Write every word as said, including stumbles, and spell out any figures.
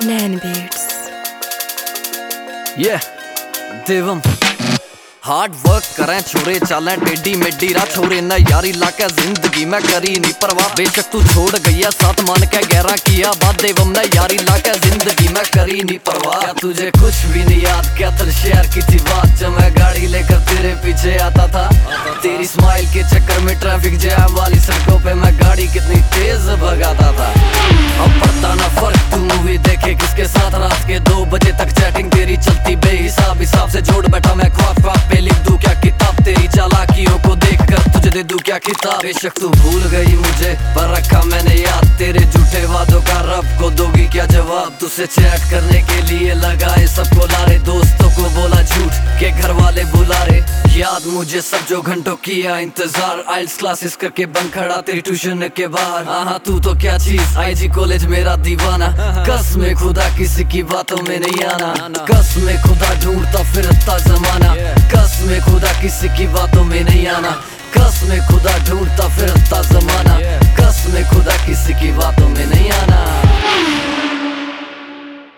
नैन beats. ये देवम hard work करें छोरे, चालें टेढ़ी मेढ़ी रा छोरे न यारी लाके जिंदगी में करी नहीं परवाह। बेशक तू छोड़ गया साथ मान के गहरा किया बात, देवम ने यारी लाके जिंदगी में करी नहीं परवाह। क्या तुझे कुछ भी नहीं याद, क्या तेरे शेयर की थी बात जब मैं गाड़ी लेकर तेरे पीछे आता था। तेरी स्माइल के चक्कर में ट्रैफिक जैम वाली सड़कों पे मैं गाड़ी कितनी तेज भगाता था। अब पड़ता ना फर्क तू मूवी देखे किसके साथ, रात के दो बजे तक चैटिंग तेरी चलती बेहिसाब। हिसाब से जोड़ बैठा मैं ख्वाब ख्वाब पे लिख दूं क्या किताब, तेरी चालाकियों को देखकर तुझे दे दूं क्या किताब। बेशक तू भूल गई मुझे पर रखा मैंने याद, तेरे झूठे वादों का रब को दोगी क्या जवाब। तुझसे चैट करने के लिए लगाए सबको लारे, दोस्तों को बोला झूठ के घर वाले बुला रहे। याद मुझे सब जो घंटों किया इंतजार, आइल्स क्लासेस करके बंद खड़ा तेरी ट्यूशन के बाहर। हाँ तू तो क्या चीज आईजी कॉलेज मेरा दीवाना, कसम खुदा किसी की बातों में नहीं आना। कसम खुदा ढूंढता फिरता जमाना, कसम खुदा किसी की बातों में नहीं आना। कसम खुदा ढूंढता